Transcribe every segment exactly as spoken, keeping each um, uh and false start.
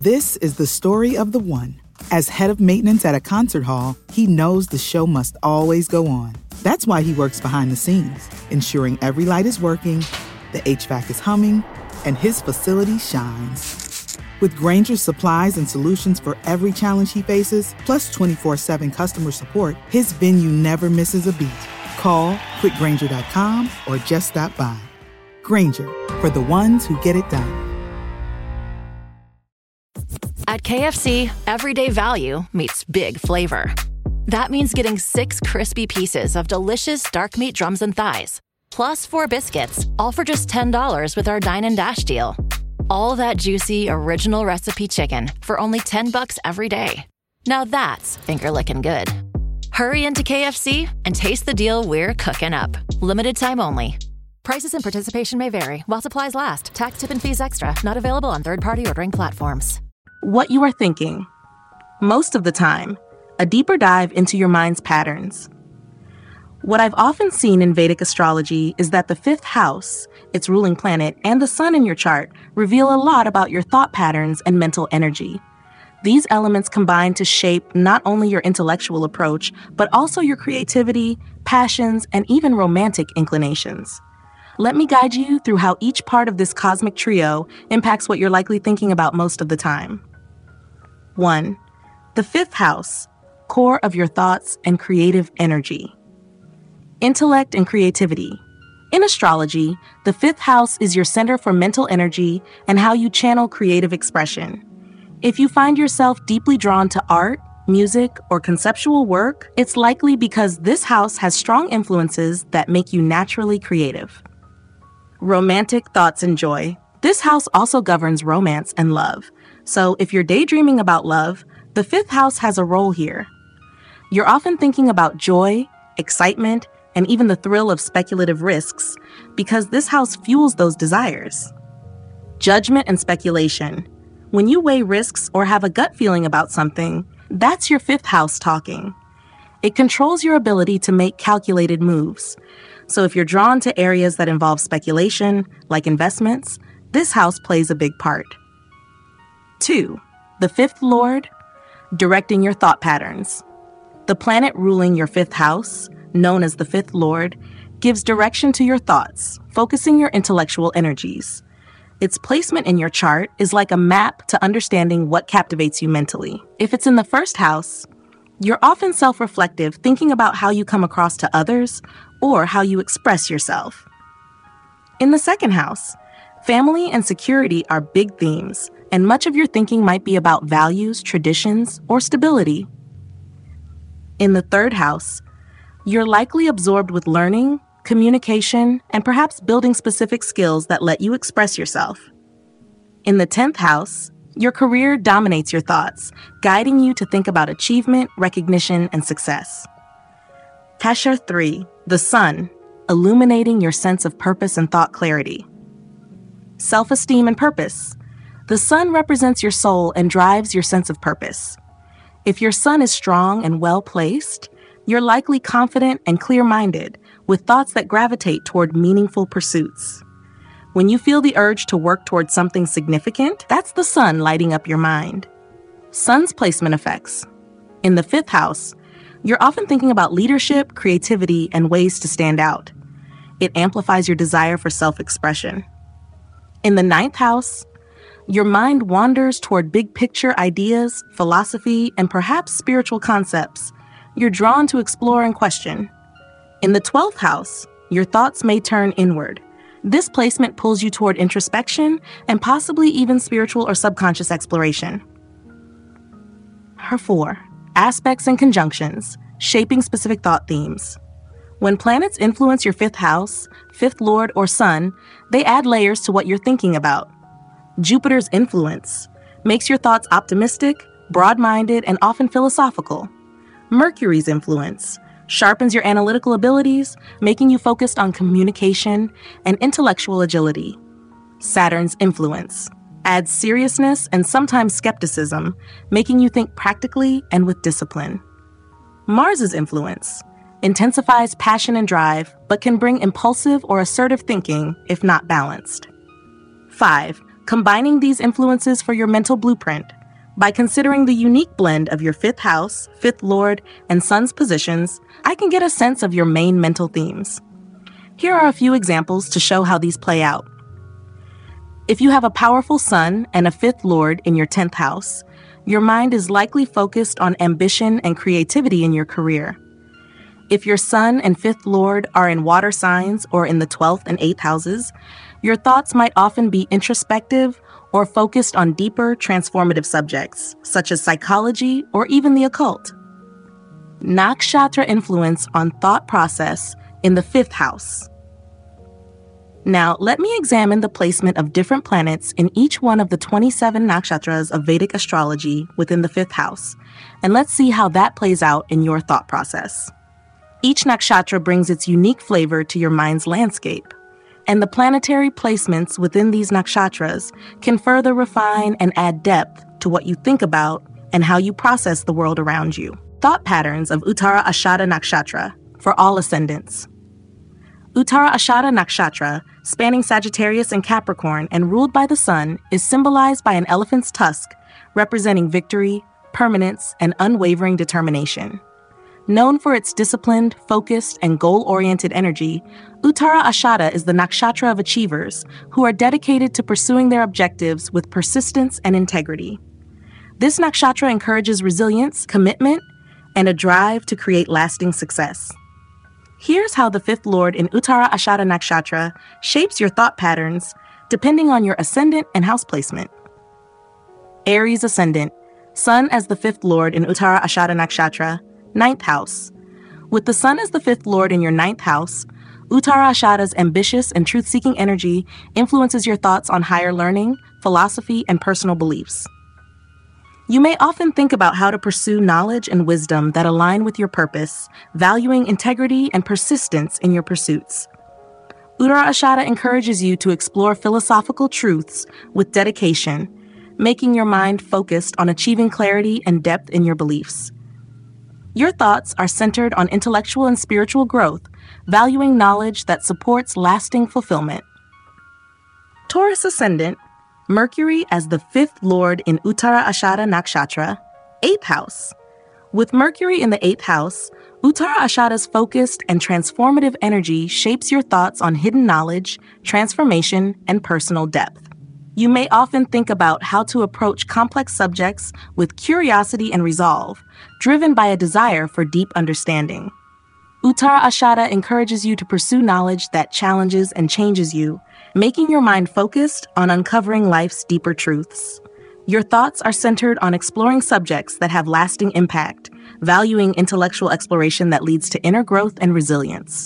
This is the story of the one. As head of maintenance at a concert hall, he knows the show must always go on. That's why he works behind the scenes, ensuring every light is working, the H V A C is humming, and his facility shines. With Grainger's supplies and solutions for every challenge he faces, plus twenty-four seven customer support, his venue never misses a beat. Call quick grainger dot com or just stop by. Grainger, for the ones who get it done. At K F C, everyday value meets big flavor. That means getting six crispy pieces of delicious dark meat drums and thighs, plus four biscuits, all for just ten dollars with our Dine and Dash deal. All that juicy, original recipe chicken for only ten bucks every day. Now that's finger-licking good. Hurry into K F C and taste the deal we're cooking up. Limited time only. Prices and participation may vary while supplies last. Tax, tip, and fees extra. Not available on third-party ordering platforms. What you are thinking. Most of the time, a deeper dive into your mind's patterns. What I've often seen in Vedic astrology is that the fifth house, its ruling planet, and the sun in your chart reveal a lot about your thought patterns and mental energy. These elements combine to shape not only your intellectual approach, but also your creativity, passions, and even romantic inclinations. Let me guide you through how each part of this cosmic trio impacts what you're likely thinking about most of the time. one. The fifth house, core of your thoughts and creative energy. Intellect and creativity. In astrology, the fifth house is your center for mental energy and how you channel creative expression. If you find yourself deeply drawn to art, music, or conceptual work, it's likely because this house has strong influences that make you naturally creative. Romantic thoughts and joy. This house also governs romance and love. So if you're daydreaming about love, the fifth house has a role here. You're often thinking about joy, excitement, and even the thrill of speculative risks because this house fuels those desires. Judgment and speculation. When you weigh risks or have a gut feeling about something, that's your fifth house talking. It controls your ability to make calculated moves. So if you're drawn to areas that involve speculation, like investments, this house plays a big part. Two, the fifth lord, directing your thought patterns. The planet ruling your fifth house, known as the fifth lord, gives direction to your thoughts, focusing your intellectual energies. Its placement in your chart is like a map to understanding what captivates you mentally. If it's in the first house, you're often self-reflective, thinking about how you come across to others or how you express yourself. In the second house, family and security are big themes, and much of your thinking might be about values, traditions, or stability. In the third house, you're likely absorbed with learning, communication, and perhaps building specific skills that let you express yourself. In the tenth house, your career dominates your thoughts, guiding you to think about achievement, recognition, and success. Tasha three, the sun, illuminating your sense of purpose and thought clarity. Self-esteem and purpose. The sun represents your soul and drives your sense of purpose. If your sun is strong and well-placed, you're likely confident and clear-minded, with thoughts that gravitate toward meaningful pursuits. When you feel the urge to work towards something significant, that's the sun lighting up your mind. Sun's placement effects. In the fifth house, you're often thinking about leadership, creativity, and ways to stand out. It amplifies your desire for self-expression. In the ninth house, your mind wanders toward big-picture ideas, philosophy, and perhaps spiritual concepts you're drawn to explore and question. In the twelfth house, your thoughts may turn inward. This placement pulls you toward introspection and possibly even spiritual or subconscious exploration. Her four, aspects and conjunctions, shaping specific thought themes. When planets influence your fifth house, fifth lord, or sun, they add layers to what you're thinking about. Jupiter's influence makes your thoughts optimistic, broad-minded, and often philosophical. Mercury's influence sharpens your analytical abilities, making you focused on communication and intellectual agility. Saturn's influence adds seriousness and sometimes skepticism, making you think practically and with discipline. Mars's influence intensifies passion and drive, but can bring impulsive or assertive thinking if not balanced. Five, Combining these influences for your mental blueprint, by considering the unique blend of your fifth house, fifth lord, and sun's positions, I can get a sense of your main mental themes. Here are a few examples to show how these play out. If you have a powerful sun and a fifth lord in your tenth house, your mind is likely focused on ambition and creativity in your career. If your sun and fifth lord are in water signs or in the twelfth and eighth houses, your thoughts might often be introspective or focused on deeper, transformative subjects, such as psychology or even the occult. Nakshatra influence on thought process in the fifth house. Now, let me examine the placement of different planets in each one of the twenty-seven nakshatras of Vedic astrology within the fifth house, and let's see how that plays out in your thought process. Each nakshatra brings its unique flavor to your mind's landscape, and the planetary placements within these nakshatras can further refine and add depth to what you think about and how you process the world around you. Thought patterns of Uttara Ashada Nakshatra for all ascendants. Uttara Ashada Nakshatra, spanning Sagittarius and Capricorn and ruled by the sun, is symbolized by an elephant's tusk, representing victory, permanence, and unwavering determination. Known for its disciplined, focused, and goal-oriented energy, Uttara Ashada is the nakshatra of achievers who are dedicated to pursuing their objectives with persistence and integrity. This nakshatra encourages resilience, commitment, and a drive to create lasting success. Here's how the fifth lord in Uttara Ashada Nakshatra shapes your thought patterns depending on your ascendant and house placement. Aries ascendant, sun as the fifth lord in Uttara Ashada Nakshatra, ninth house. With the sun as the fifth lord in your ninth house, Uttara Ashada's ambitious and truth-seeking energy influences your thoughts on higher learning, philosophy, and personal beliefs. You may often think about how to pursue knowledge and wisdom that align with your purpose, valuing integrity and persistence in your pursuits. Uttara Ashada encourages you to explore philosophical truths with dedication, making your mind focused on achieving clarity and depth in your beliefs. Your thoughts are centered on intellectual and spiritual growth, valuing knowledge that supports lasting fulfillment. Taurus ascendant, Mercury as the fifth lord in Uttara Ashada Nakshatra, eighth house. With Mercury in the eighth house, Uttara Ashada's focused and transformative energy shapes your thoughts on hidden knowledge, transformation, and personal depth. You may often think about how to approach complex subjects with curiosity and resolve, driven by a desire for deep understanding. Uttara Ashada encourages you to pursue knowledge that challenges and changes you, making your mind focused on uncovering life's deeper truths. Your thoughts are centered on exploring subjects that have lasting impact, valuing intellectual exploration that leads to inner growth and resilience.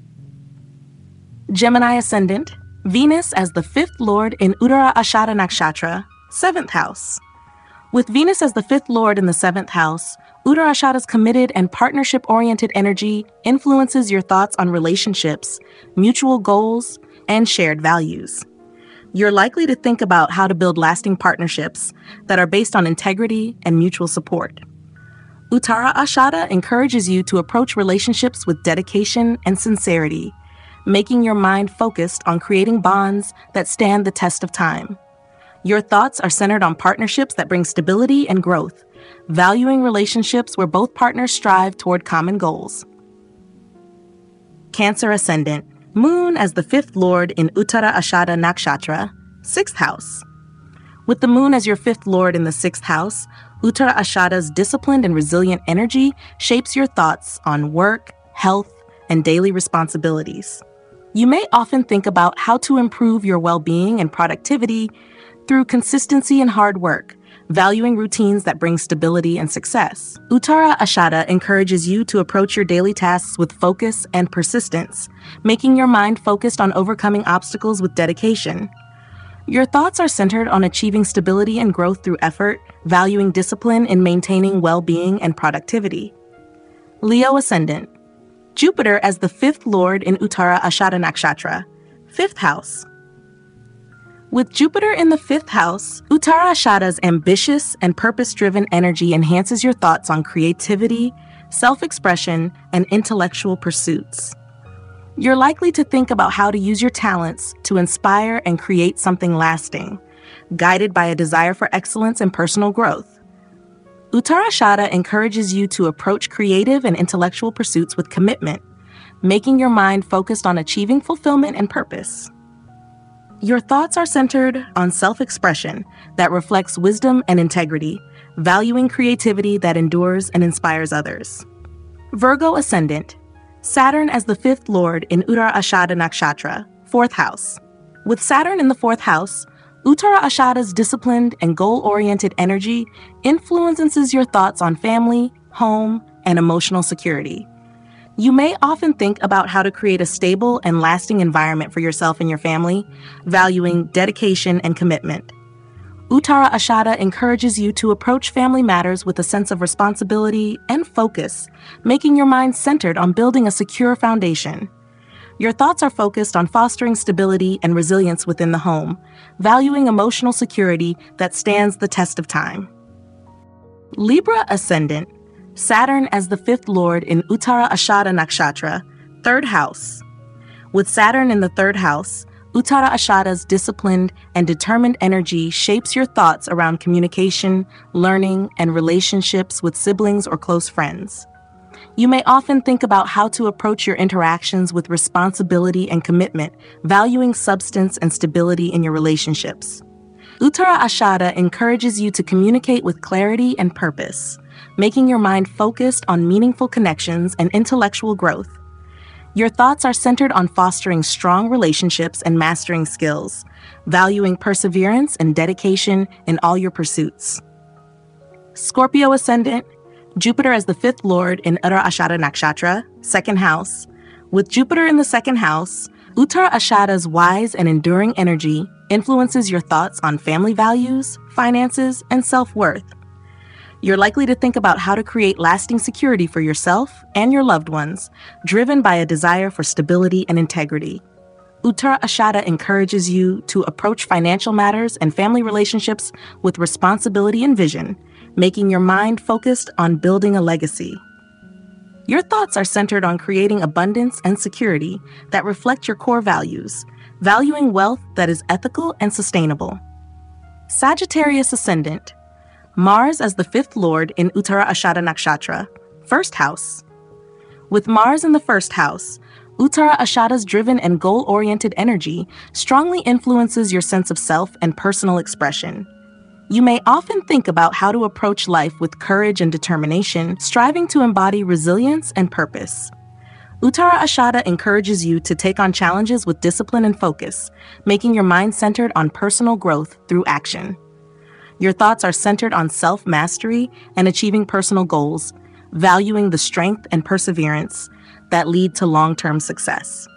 Gemini ascendant, Venus as the fifth lord in Uttara Ashada Nakshatra, seventh house. With Venus as the fifth lord in the seventh house, Uttara Ashada's committed and partnership-oriented energy influences your thoughts on relationships, mutual goals, and shared values. You're likely to think about how to build lasting partnerships that are based on integrity and mutual support. Uttara Ashada encourages you to approach relationships with dedication and sincerity, making your mind focused on creating bonds that stand the test of time. Your thoughts are centered on partnerships that bring stability and growth, valuing relationships where both partners strive toward common goals. Cancer ascendant, Moon as the fifth lord in Uttara Ashada Nakshatra, sixth house. With the moon as your fifth lord in the sixth house, Uttara Ashada's disciplined and resilient energy shapes your thoughts on work, health, and daily responsibilities. You may often think about how to improve your well-being and productivity through consistency and hard work, valuing routines that bring stability and success. Uttara Ashada encourages you to approach your daily tasks with focus and persistence, making your mind focused on overcoming obstacles with dedication. Your thoughts are centered on achieving stability and growth through effort, valuing discipline in maintaining well-being and productivity. Leo ascendant, Jupiter as the fifth lord in Uttara Ashada Nakshatra, fifth house. With Jupiter in the fifth house, Uttara Ashada's ambitious and purpose-driven energy enhances your thoughts on creativity, self-expression, and intellectual pursuits. You're likely to think about how to use your talents to inspire and create something lasting, guided by a desire for excellence and personal growth. Uttarashada encourages you to approach creative and intellectual pursuits with commitment, making your mind focused on achieving fulfillment and purpose. Your thoughts are centered on self-expression that reflects wisdom and integrity, valuing creativity that endures and inspires others. Virgo Ascendant, Saturn as the fifth lord in Uttarashada Nakshatra, fourth house. With Saturn in the fourth house, Uttarashada's disciplined and goal-oriented energy influences your thoughts on family, home, and emotional security. You may often think about how to create a stable and lasting environment for yourself and your family, valuing dedication and commitment. Uttarashada encourages you to approach family matters with a sense of responsibility and focus, making your mind centered on building a secure foundation. Your thoughts are focused on fostering stability and resilience within the home, valuing emotional security that stands the test of time. Libra Ascendant, Saturn as the fifth lord in Uttarashada Nakshatra, third house. With Saturn in the third house, Uttarashada's disciplined and determined energy shapes your thoughts around communication, learning, and relationships with siblings or close friends. You may often think about how to approach your interactions with responsibility and commitment, valuing substance and stability in your relationships. Uttarashada encourages you to communicate with clarity and purpose, making your mind focused on meaningful connections and intellectual growth. Your thoughts are centered on fostering strong relationships and mastering skills, valuing perseverance and dedication in all your pursuits. Scorpio Ascendant, Jupiter as the fifth lord in Uttarashada Nakshatra, second house. With Jupiter in the second house, Uttarashada's wise and enduring energy influences your thoughts on family values, finances, and self-worth. You're likely to think about how to create lasting security for yourself and your loved ones, driven by a desire for stability and integrity. Uttarashada encourages you to approach financial matters and family relationships with responsibility and vision, making your mind focused on building a legacy. Your thoughts are centered on creating abundance and security that reflect your core values, valuing wealth that is ethical and sustainable. Sagittarius Ascendant, Mars as the fifth lord in Uttarashada Nakshatra, first house. With Mars in the first house, Uttarashada's driven and goal-oriented energy strongly influences your sense of self and personal expression. You may often think about how to approach life with courage and determination, striving to embody resilience and purpose. Uttarashada encourages you to take on challenges with discipline and focus, making your mind centered on personal growth through action. Your thoughts are centered on self-mastery and achieving personal goals, valuing the strength and perseverance that lead to long-term success.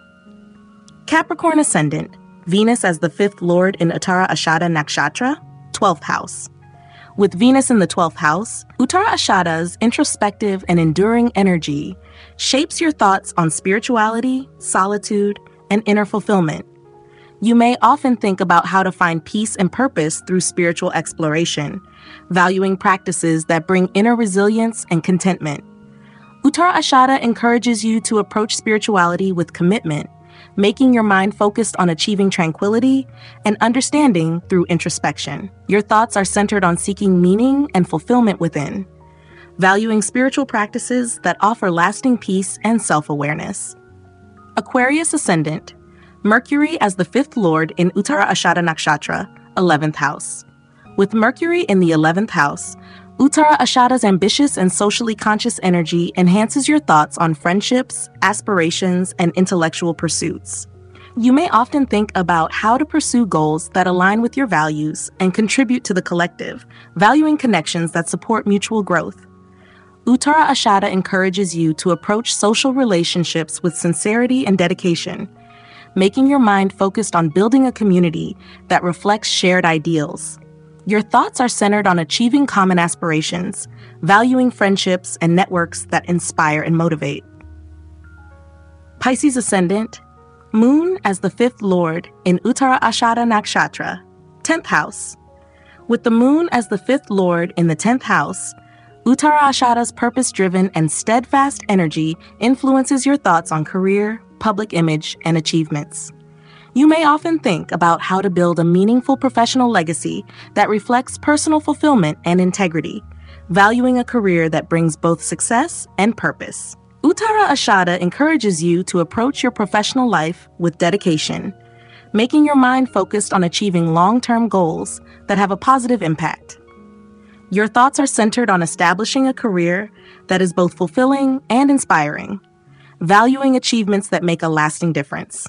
Capricorn Ascendant, Venus as the fifth lord in Uttarashada Nakshatra, twelfth house. With Venus in the twelfth house, Uttarashada's introspective and enduring energy shapes your thoughts on spirituality, solitude, and inner fulfillment. You may often think about how to find peace and purpose through spiritual exploration, valuing practices that bring inner resilience and contentment. Uttarashada encourages you to approach spirituality with commitment, making your mind focused on achieving tranquility and understanding through introspection. Your thoughts are centered on seeking meaning and fulfillment within, valuing spiritual practices that offer lasting peace and self-awareness. Aquarius Ascendant, Mercury as the fifth lord in Uttarashada Nakshatra, eleventh house. With Mercury in the eleventh house, Uttarashada's ambitious and socially conscious energy enhances your thoughts on friendships, aspirations, and intellectual pursuits. You may often think about how to pursue goals that align with your values and contribute to the collective, valuing connections that support mutual growth. Uttarashada encourages you to approach social relationships with sincerity and dedication, making your mind focused on building a community that reflects shared ideals. Your thoughts are centered on achieving common aspirations, valuing friendships and networks that inspire and motivate. Pisces Ascendant, Moon as the fifth lord in Uttarashada Nakshatra, tenth house. With the Moon as the fifth lord in the tenth house, Uttarashada's purpose-driven and steadfast energy influences your thoughts on career, public image, and achievements. You may often think about how to build a meaningful professional legacy that reflects personal fulfillment and integrity, valuing a career that brings both success and purpose. Uttara Ashada encourages you to approach your professional life with dedication, making your mind focused on achieving long-term goals that have a positive impact. Your thoughts are centered on establishing a career that is both fulfilling and inspiring, valuing achievements that make a lasting difference.